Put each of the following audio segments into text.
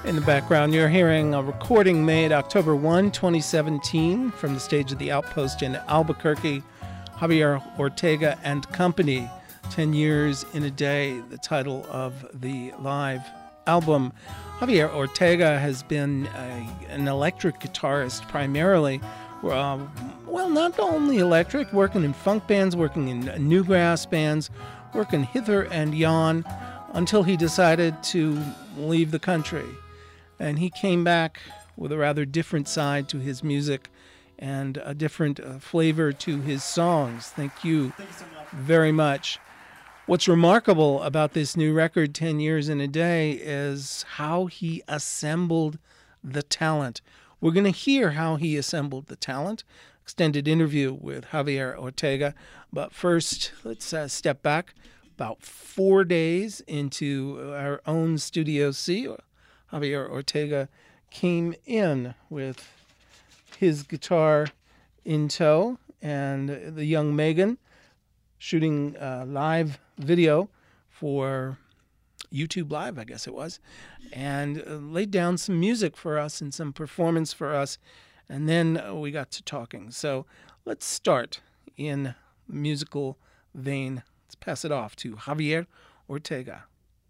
In the background, you're hearing a recording made October 1, 2017 from the stage of the Outpost in Albuquerque. Javier Ortega and Company, 10 Years in a Day, the title of the live album. Javier Ortega has been an electric guitarist primarily. Well, not only electric, working in funk bands, working in newgrass bands, working hither and yon, until he decided to leave the country. And he came back with a rather different side to his music and a different flavor to his songs. Thank you so very much. What's remarkable about this new record, 10 Years in a Day, is how he assembled the talent. We're going to hear how he assembled the talent. Extended interview with Javier Ortega. But first, let's step back about 4 days into our own Studio C. Javier Ortega came in with his guitar in tow and the young Megan shooting a live video for YouTube Live, I guess it was, and laid down some music for us and some performance for us, and then we got to talking. So let's start in the musical vein. Let's pass it off to Javier Ortega.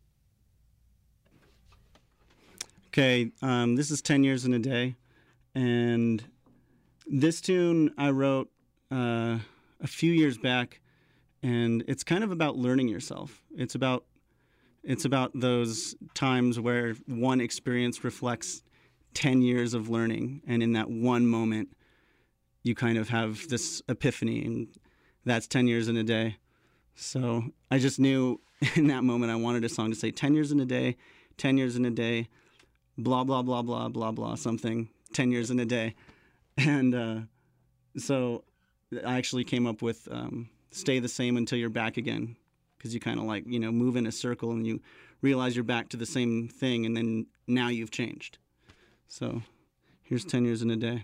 Okay, this is 10 Years in a Day, and this tune I wrote a few years back, and it's kind of about learning yourself. It's about those times where one experience reflects 10 years of learning, and in that one moment, you kind of have this epiphany, and that's 10 years in a day. So I just knew in that moment I wanted a song to say 10 years in a day, 10 years in a day, blah, blah, blah, blah, blah, blah, something, 10 years in a day. And so I actually came up with Stay the Same Until You're Back Again, because you kind of like, move in a circle and you realize you're back to the same thing, and then now you've changed. So here's 10 Years in a Day.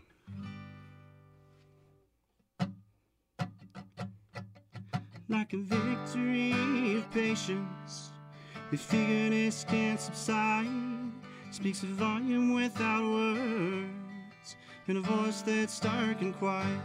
Like a victory of patience, the figureness can't subside. Speaks a volume without words, in a voice that's stark and quiet.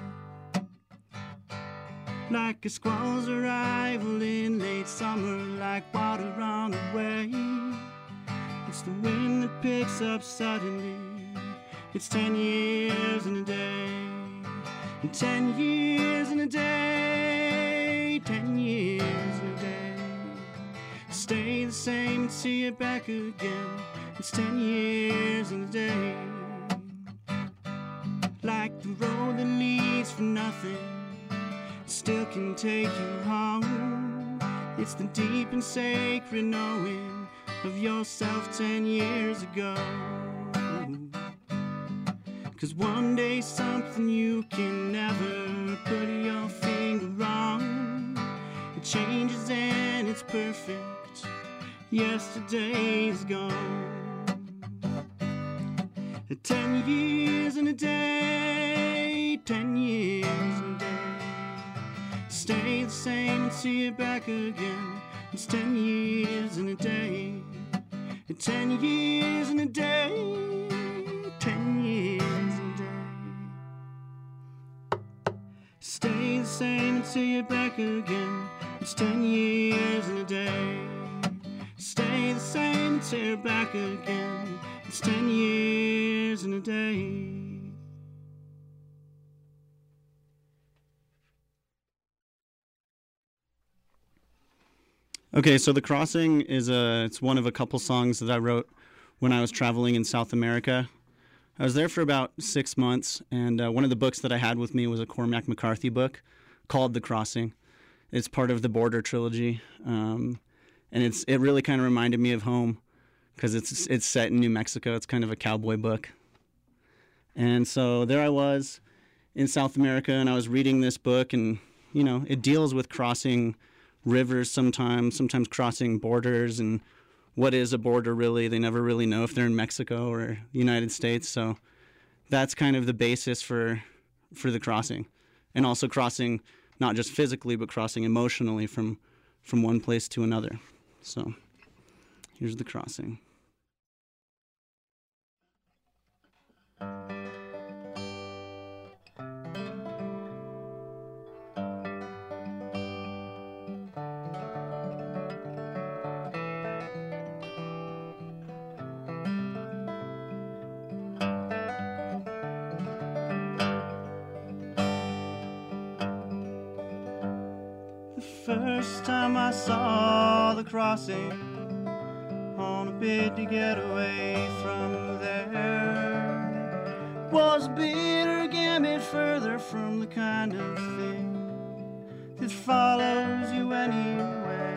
Like a squall's arrival in late summer, like water on the way. It's the wind that picks up suddenly. It's 10 years in a day, and 10 years in a day, 10 years in a day. Stay the same and see it back again. It's 10 years in a day. Like the road that leads from nothing still can take you home. It's the deep and sacred knowing of yourself 10 years ago. 'Cause one day something you can never put your finger on, it changes and it's perfect. Yesterday's gone. 10 years in a day, 10 years in a day. Stay the same and see it back again. It's 10 years in a day, 10 years in a day, 10 years in a day. Stay the same and see it back again. It's 10 years in a day. Stay the same and see it back again. It's 10 years in a day. Okay, so The Crossing is it's one of a couple songs that I wrote when I was traveling in South America. I was there for about 6 months, and one of the books that I had with me was a Cormac McCarthy book called The Crossing. It's part of the Border trilogy, and it really kind of reminded me of home, because it's set in New Mexico. It's kind of a cowboy book. And so there I was in South America, and I was reading this book, and, it deals with crossing rivers sometimes crossing borders, and what is a border really. They never really know if they're in Mexico or the United States. So that's kind of the basis for the crossing. And also crossing not just physically, but crossing emotionally from one place to another. So here's The Crossing. first time I saw the crossing, on a bid to get away from there, was a bitter gambit further from the kind of thing that follows you anywhere.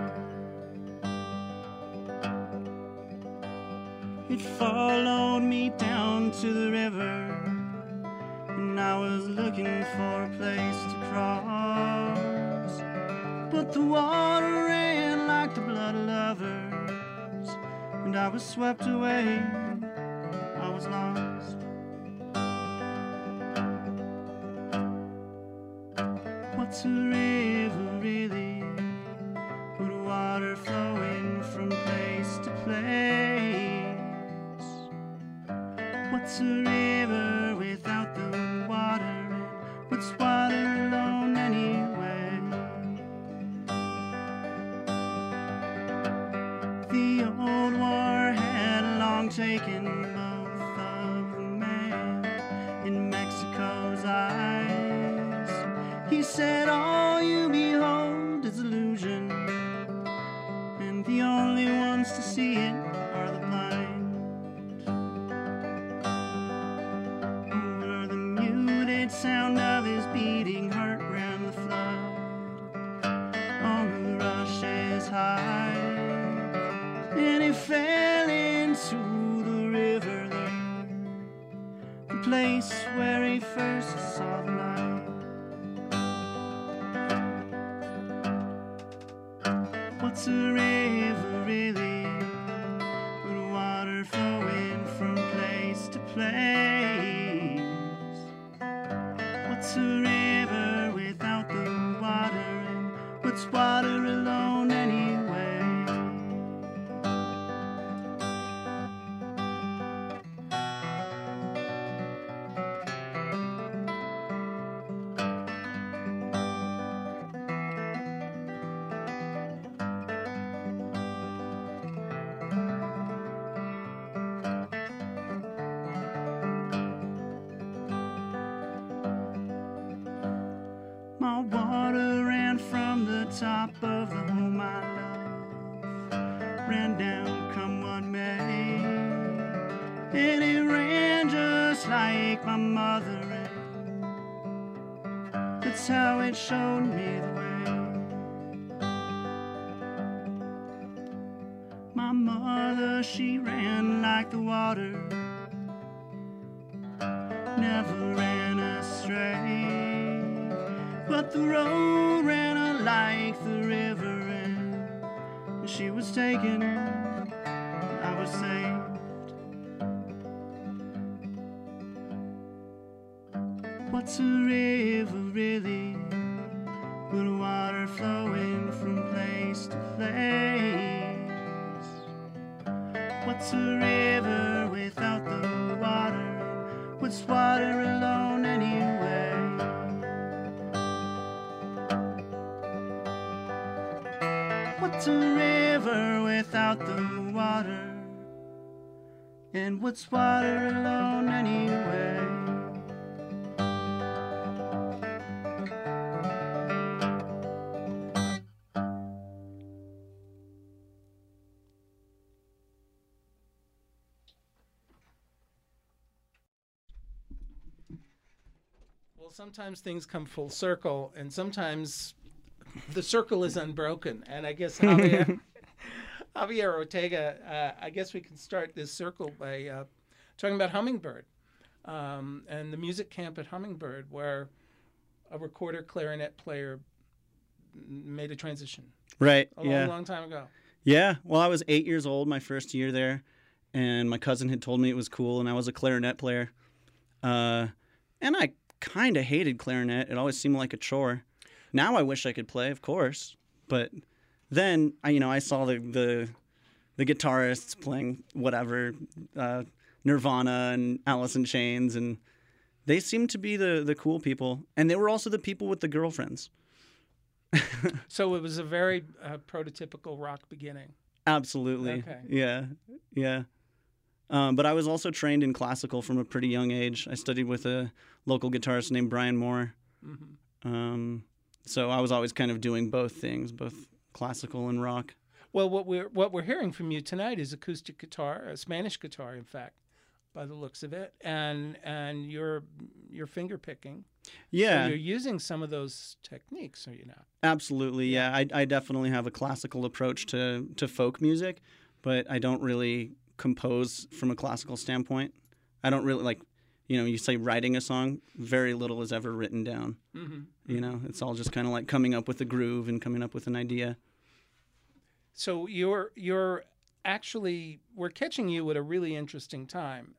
It followed me down to the river, and I was looking for a place to cross, but the water ran like the blood of lovers, and I was swept away, I was lost. What's a river really, but water flowing from place to place? What's a river without the water, and what's water alone anyway? The old war had long taken both of the men in Mexico's eyes. He said, all you behold is illusion, and the only ones to see it are the blind. Over the muted sound of his beating heart ran the flood on the rush's high, and he fell into the river there, the place where he first saw the light. What's a river really, but water flowing from place to place? What's a river without the water, and what's water alone anyway? My water ran from the top of the home I love, ran down come what may, and it ran just like my mother ran. That's how it showed me the way. My mother, she ran like the water, never ran astray. But the road ran like the river, and she was taken, and I was saved. What's a river really, but water flowing from place to place? What's a river without the water, what's water alone anyway? What's a river without the water, and what's water alone anyway? Well, sometimes things come full circle, and sometimes the circle is unbroken. And I guess Javier Ortega, I guess we can start this circle by talking about Hummingbird and the music camp at Hummingbird, where a recorder clarinet player made a transition. Right. A long, long time ago. Yeah. Well, I was 8 years old my first year there, and my cousin had told me it was cool, and I was a clarinet player. And I kind of hated clarinet. It always seemed like a chore. Now I wish I could play, of course, but then I saw the guitarists playing whatever, Nirvana and Alice in Chains, and they seemed to be the cool people, and they were also the people with the girlfriends. So it was a very prototypical rock beginning. Absolutely. Okay. Yeah. But I was also trained in classical from a pretty young age. I studied with a local guitarist named Brian Moore. Mm-hmm. So I was always kind of doing both things, both classical and rock. Well, what we're hearing from you tonight is acoustic guitar, a Spanish guitar, in fact, by the looks of it, and you're finger picking. Yeah, So you're using some of those techniques, are you not? absolutely. Yeah, I definitely have a classical approach to folk music, but I don't really compose from a classical standpoint. I don't really like, you say writing a song, very little is ever written down. Mm-hmm. It's all just kind of like coming up with a groove and coming up with an idea. So you're actually, we're catching you at a really interesting time.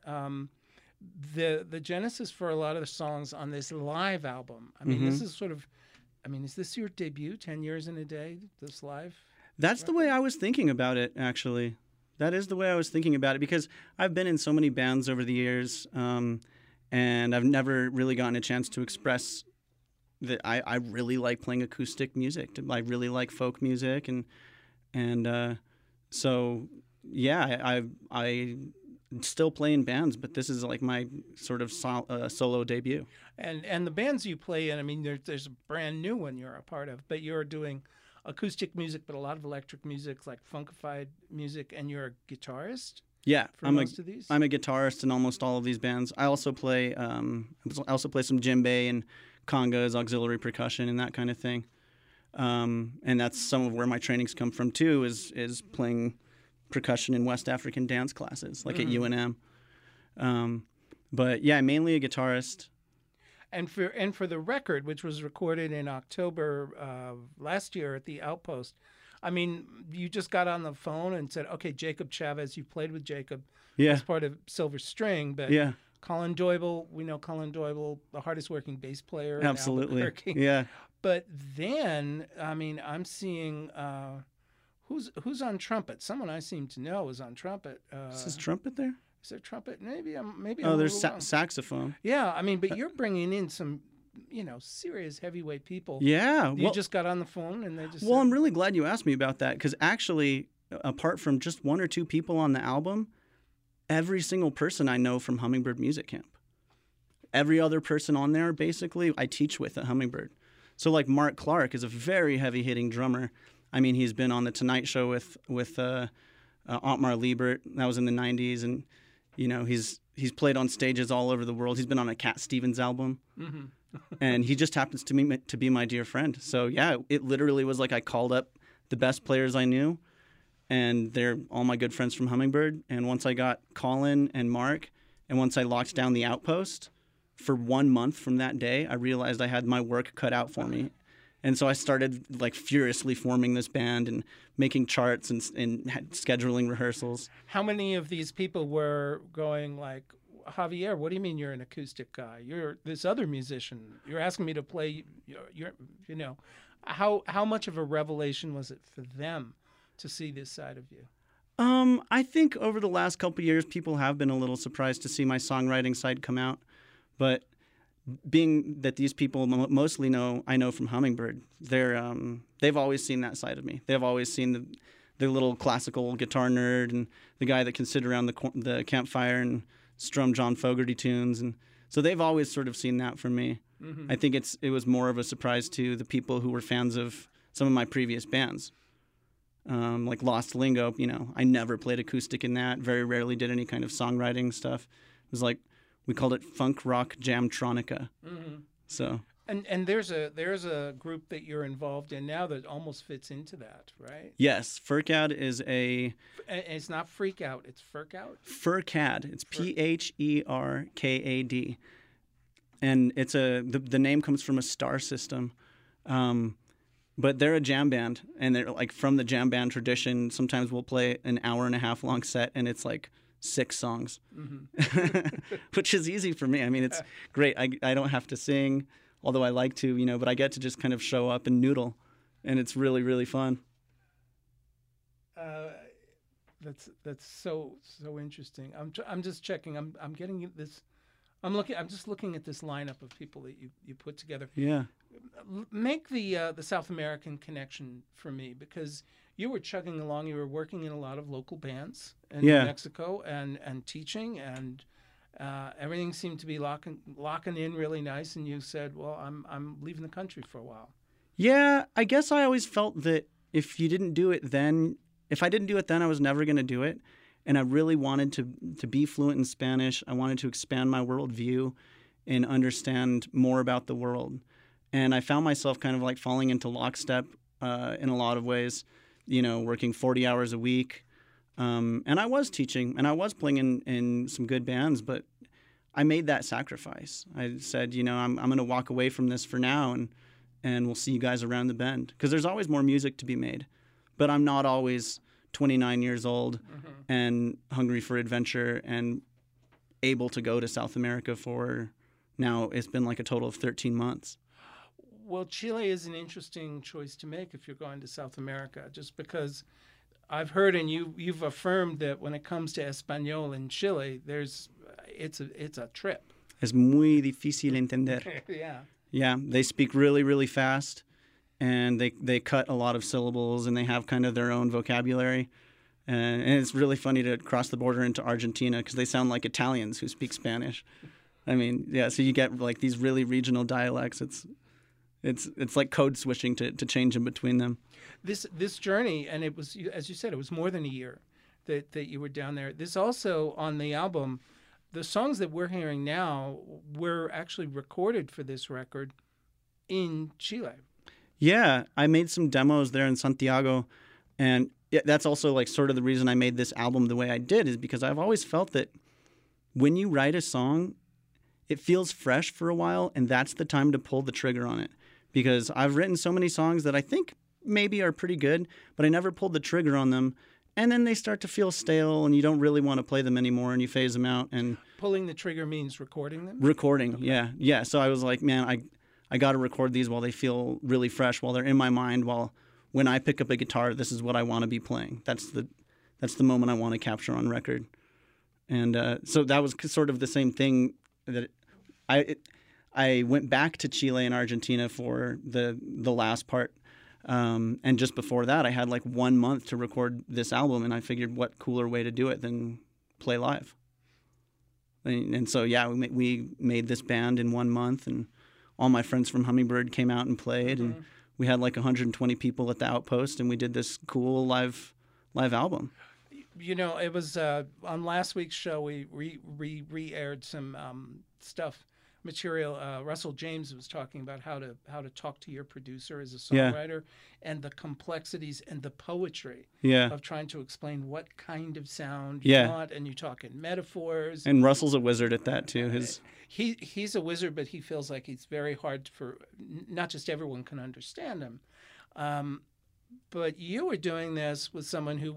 The genesis for a lot of the songs on this live album. I mean, this is sort of, is this your debut? 10 Years in a Day, this live? That's the way I was thinking about it, actually. That is the way I was thinking about it, because I've been in so many bands over the years, and I've never really gotten a chance to express that I really like playing acoustic music. I really like folk music, and so yeah, I still play in bands, but this is like my sort of solo debut. And the bands you play in, there's a brand new one you're a part of, but you're doing acoustic music, but a lot of electric music, like funkified music, and you're a guitarist. Yeah, for most of these. I'm a guitarist in almost all of these bands. I also play some djembe and congas, auxiliary percussion, and that kind of thing. And that's some of where my trainings come from too. Is playing percussion in West African dance classes, like at UNM. But yeah, mainly a guitarist. And for the record, which was recorded in October last year at the Outpost, you just got on the phone and said, "Okay, Jacob Chavez, you played with Jacob as part of Silver String, but Colin Doibel, we know Colin Doibel, the hardest working bass player in Albuquerque." Yeah. But then, I'm seeing who's on trumpet. Someone I seem to know is on trumpet. Is this trumpet there? Is there trumpet? Maybe I'm. Oh, there's saxophone. Yeah, but you're bringing in some, serious heavyweight people. Yeah. You just got on the phone and they just. Well, I'm really glad you asked me about that, because actually, apart from just one or two people on the album, every single person I know from Hummingbird Music Camp. Every other person on there, basically, I teach with at Hummingbird. So, like, Mark Clark is a very heavy-hitting drummer. He's been on the Tonight Show with Otmar Liebert. That was in the '90s, and he's played on stages all over the world. He's been on a Cat Stevens album, and he just happens to be my dear friend. So yeah, it literally was like I called up the best players I knew, and they're all my good friends from Hummingbird. And once I got Colin and Mark, and once I locked down the Outpost, for 1 month from that day, I realized I had my work cut out for me. And so I started like furiously forming this band and making charts and scheduling rehearsals. How many of these people were going like, "Javier, what do you mean you're an acoustic guy? You're this other musician. You're asking me to play." How much of a revelation was it for them to see this side of you? I think over the last couple of years, people have been a little surprised to see my songwriting side come out, but being that these people mostly I know from Hummingbird, they've always seen that side of me. They've always seen the little classical guitar nerd and the guy that can sit around the campfire and strum John Fogerty tunes, and so they've always sort of seen that from me. I think it was more of a surprise to the people who were fans of some of my previous bands, like Lost Lingo. I never played acoustic in that. Very rarely did any kind of songwriting stuff. It was like, we called it funk rock jamtronica. So and there's a group that you're involved in now that almost fits into that, right? Yes, Furcad is a. It's not Freak Out, it's Furcad. Furcad. It's P-H-E-R-K-A-D, and it's the name comes from a star system, but they're a jam band, and they're like from the jam band tradition. Sometimes we'll play an hour and a half long set, and it's like 6 songs, which is easy for me. It's great. I don't have to sing, although I like to, but I get to just kind of show up and noodle, and it's really, really fun. That's so interesting. I'm just checking. I'm getting this. I'm just looking at this lineup of people that you put together. Yeah. Make the South American connection for me, because you were chugging along. You were working in a lot of local bands in Mexico and teaching, and everything seemed to be locking in really nice. And you said, "Well, I'm leaving the country for a while." Yeah, I guess I always felt that if I didn't do it then, I was never going to do it. And I really wanted to be fluent in Spanish. I wanted to expand my worldview and understand more about the world. And I found myself kind of like falling into lockstep in a lot of ways, working 40 hours a week. And I was teaching and I was playing in some good bands, but I made that sacrifice. I said, I'm going to walk away from this for now and we'll see you guys around the bend. Because there's always more music to be made. But I'm not always 29 years old and hungry for adventure and able to go to South America for now. It's been like a total of 13 months. Well, Chile is an interesting choice to make if you're going to South America, just because I've heard and you've affirmed that when it comes to Espanol in Chile, it's a trip. Es muy difícil entender. Yeah. Yeah, they speak really, really fast, and they cut a lot of syllables, and they have kind of their own vocabulary. And it's really funny to cross the border into Argentina because they sound like Italians who speak Spanish. I mean, yeah, so you get like these really regional dialects. It's like code switching to change in between them. This journey, and it was, as you said, it was more than a year that you were down there. This also, on the album, the songs that we're hearing now were actually recorded for this record in Chile. Yeah, I made some demos there in Santiago, and that's also like sort of the reason I made this album the way I did, is because I've always felt that when you write a song, it feels fresh for a while, and that's the time to pull the trigger on it. Because I've written so many songs that I think maybe are pretty good, but I never pulled the trigger on them. And then they start to feel stale, and you don't really want to play them anymore, and you phase them out. And pulling the trigger means recording them? Recording, okay. Yeah. So I was like, man, I got to record these while they feel really fresh, while they're in my mind, while when I pick up a guitar, this is what I want to be playing. That's the moment I want to capture on record. And so that was sort of the same thing that I went back to Chile and Argentina for the last part. And just before that, I had like 1 month to record this album, and I figured what cooler way to do it than play live. And so, yeah, we made this band in 1 month, and all my friends from Hummingbird came out and played, and we had like 120 people at the Outpost, and we did this cool live album. It was on last week's show, we re-aired some material. Russell James was talking about how to talk to your producer as a songwriter, and the complexities and the poetry of trying to explain what kind of sound you want, and you talk in metaphors. And Russell's a wizard at that too. He's a wizard, but he feels like it's very hard for not just everyone can understand him. But you were doing this with someone who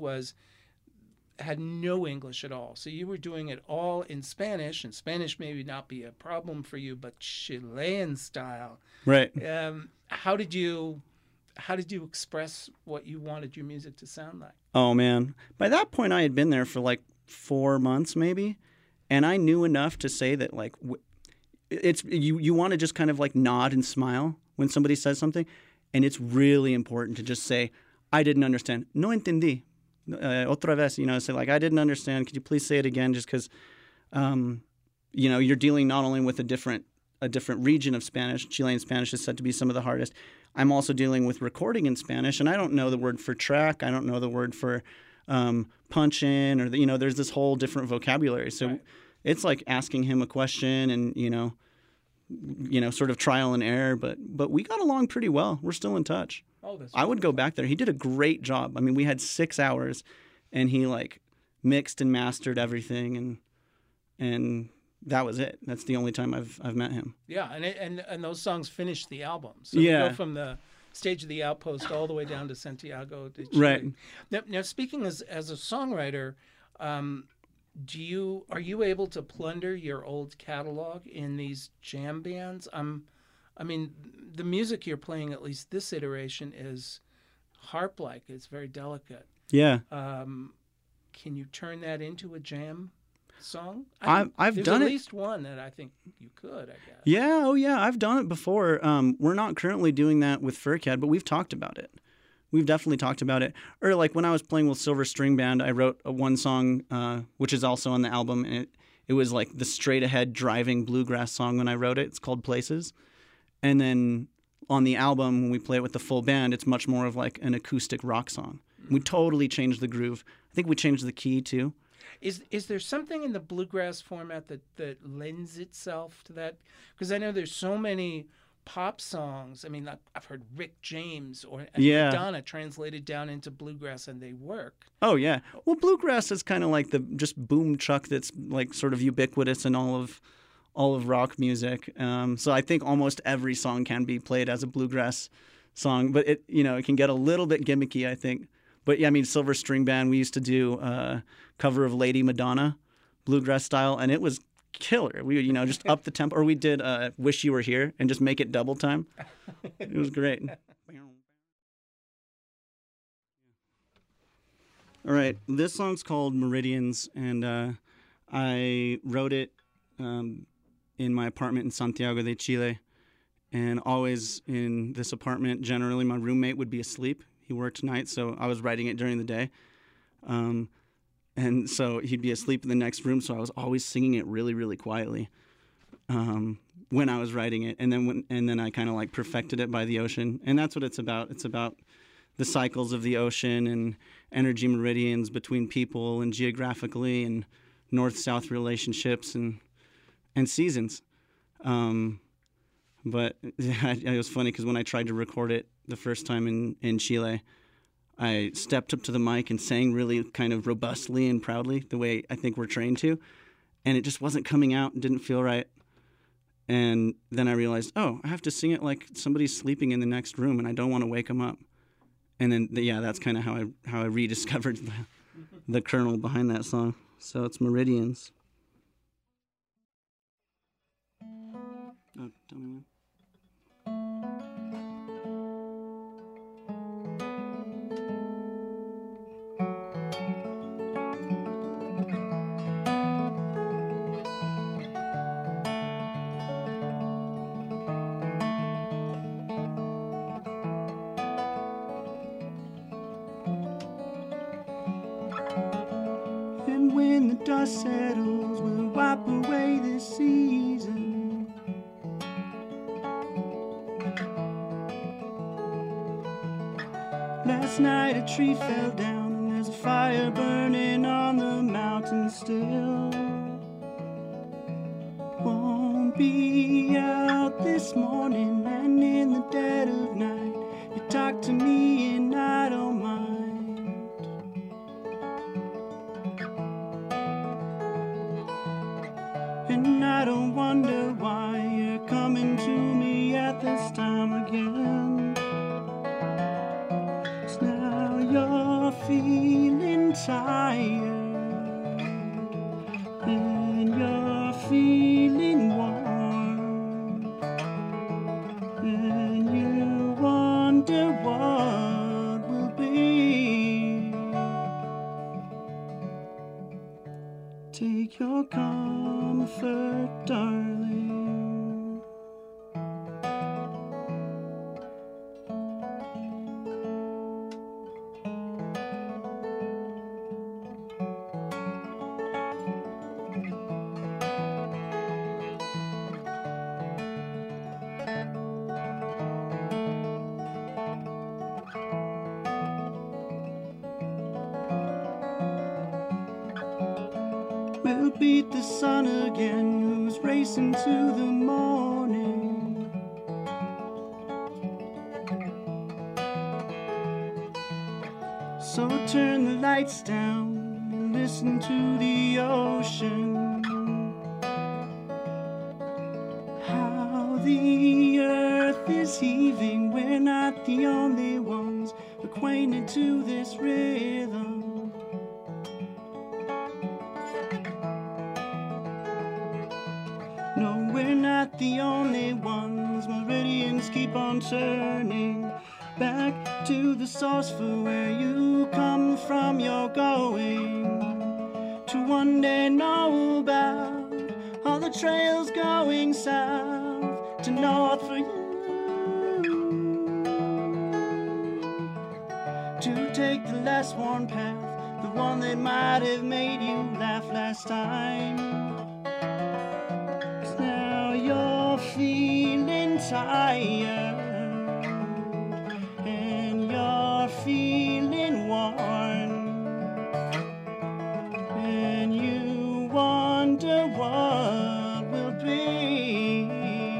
had no English at all. So you were doing it all in Spanish, and Spanish maybe not be a problem for you, but Chilean style. Right. How did you express what you wanted your music to sound like? Oh, man. By that point, I had been there for like 4 months maybe, and I knew enough to say that like it's you want to just kind of like nod and smile when somebody says something, and it's really important to just say, I didn't understand. No entendí. Otra vez, say like, I didn't understand. Could you please say it again? Just because, you're dealing not only with a different region of Spanish. Chilean Spanish is said to be some of the hardest. I'm also dealing with recording in Spanish, and I don't know the word for track. I don't know the word for punch in, or there's this whole different vocabulary. So it's like asking him a question, and sort of trial and error. But we got along pretty well. We're still in touch. Oh, that's I would go back there. He did a great job. I mean, we had 6 hours, and he like mixed and mastered everything, and that was it. That's the only time I've met him. Yeah, and those songs finished the album. So we go from the stage of the Outpost all the way down to Santiago de Chile. Right. Now speaking as a songwriter, are you able to plunder your old catalog in these jam bands? I mean, the music you're playing, at least this iteration, is harp-like. It's very delicate. Yeah. Can you turn that into a jam song? I've done it. There's at least one that I think you could, I guess. Yeah. Oh, yeah. I've done it before. We're not currently doing that with Furcad, but we've talked about it. We've definitely talked about it. Or like when I was playing with Silver String Band, I wrote one song, which is also on the album, and it was like the straight-ahead driving bluegrass song when I wrote it. It's called Places. And then on the album, when we play it with the full band, it's much more of like an acoustic rock song. We totally changed the groove. I think we changed the key too. Is there something in the bluegrass format that lends itself to that? Because I know there's so many pop songs. I mean, like, I've heard Rick James or Madonna translated down into bluegrass, and they work. Oh yeah. Well, bluegrass is kind of like the just boom chuck that's like sort of ubiquitous in all of rock music. So I think almost every song can be played as a bluegrass song, but it can get a little bit gimmicky, I think. But yeah, I mean, Silver String Band, we used to do a cover of Lady Madonna, bluegrass style, and it was killer. We just up the tempo, or we did Wish You Were Here and just make it double time. It was great. All right, this song's called Meridians, and I wrote it in my apartment in Santiago de Chile. And always in this apartment, generally my roommate would be asleep. He worked nights, so I was writing it during the day. And so he'd be asleep in the next room, so I was always singing it really, really quietly when I was writing it. And then I kind of like perfected it by the ocean. And that's what it's about. It's about the cycles of the ocean and energy meridians between people and geographically and north-south relationships and seasons. But it was funny because when I tried to record it the first time in Chile, I stepped up to the mic and sang really kind of robustly and proudly, the way I think we're trained to, and it just wasn't coming out and didn't feel right. And then I realized, I have to sing it like somebody's sleeping in the next room, and I don't want to wake them up. And then, that's kind of how I rediscovered the kernel behind that song. So it's Meridians. Oh, tell me when. And when the dust settles, we'll wipe away this season. Last night a tree fell down and there's a fire burning on the mountain still. Won't be out this morning, and in the dead of night you talk to me and I don't mind. And I don't wonder why you're coming to me at this time again. 'Cause now you're feeling tired and you're feeling warm, and you wonder what will be. Take your comfort, darling. We'll beat the sun again, who's racing to the morning. So turn the lights down and listen to the ocean. How the earth is heaving, we're not the only ones acquainted to this rhythm. No, we're not the only ones. Meridians keep on turning back to the source, for where you come from you're going to one day know about all the trails going south to north for you to take the less worn path, the one that might have made you laugh last time. You're feeling tired wonder what will be.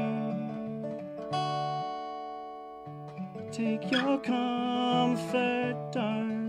Take your comfort, darling.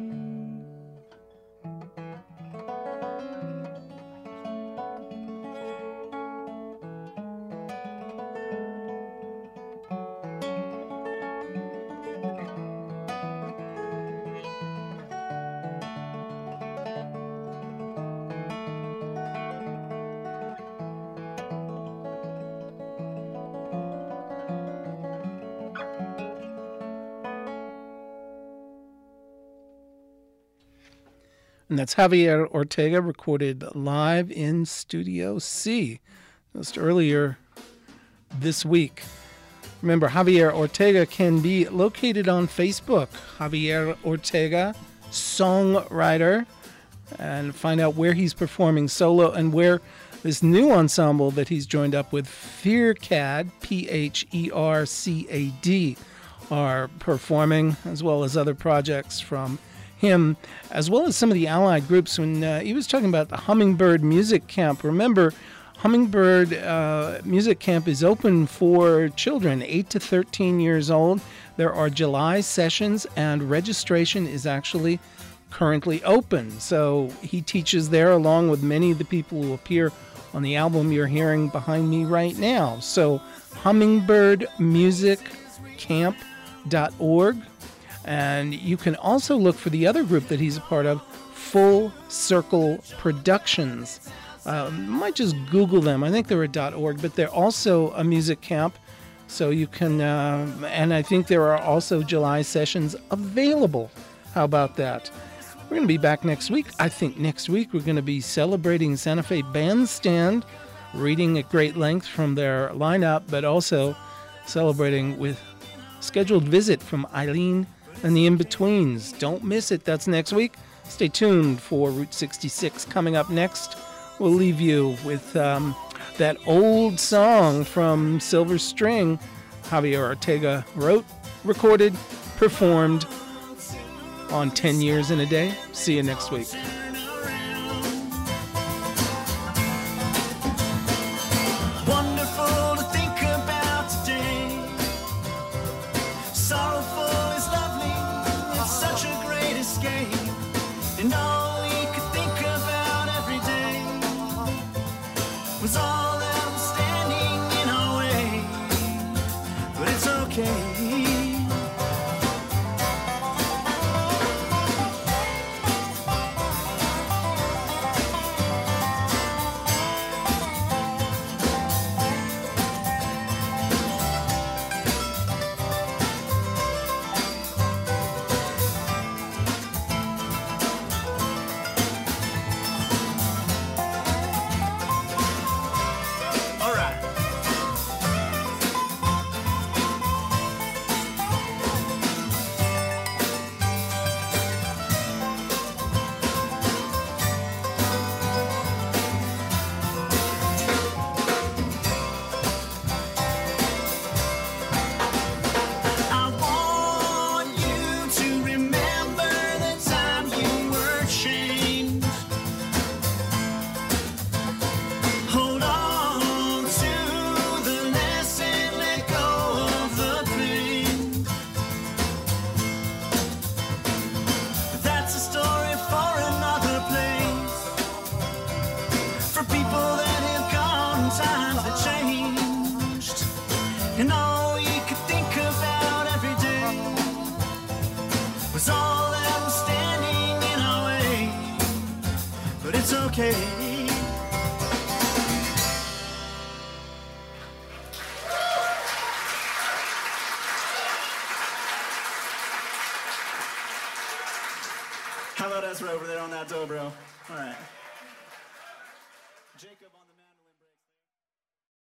And that's Javier Ortega, recorded live in Studio C just earlier this week. Remember, Javier Ortega can be located on Facebook. Javier Ortega, songwriter, and find out where he's performing solo and where this new ensemble that he's joined up with, Phercad, Phercad, are performing, as well as other projects from him, as well as some of the allied groups. When he was talking about the Hummingbird Music Camp, remember, Hummingbird Music Camp is open for children 8 to 13 years old. There are July sessions, and registration is actually currently open. So he teaches there along with many of the people who appear on the album you're hearing behind me right now. So hummingbirdmusiccamp.org. And you can also look for the other group that he's a part of, Full Circle Productions. Might just Google them. I think they're a .org, but they're also a music camp. So you can, and I think there are also July sessions available. How about that? We're going to be back next week. I think next week we're going to be celebrating Santa Fe Bandstand, reading at great length from their lineup, but also celebrating with scheduled visit from Eileen and the In-Betweens. Don't miss it. That's next week. Stay tuned for Route 66. Coming up next, we'll leave you with that old song from Silver String Javier Ortega wrote, recorded, performed on 10 Years in a Day. See you next week. And all we could think about every day was all that was standing in our way. But it's okay. And all you could think about every day was all that was standing in our way. But it's okay. How about us right over there on that dobro? All right.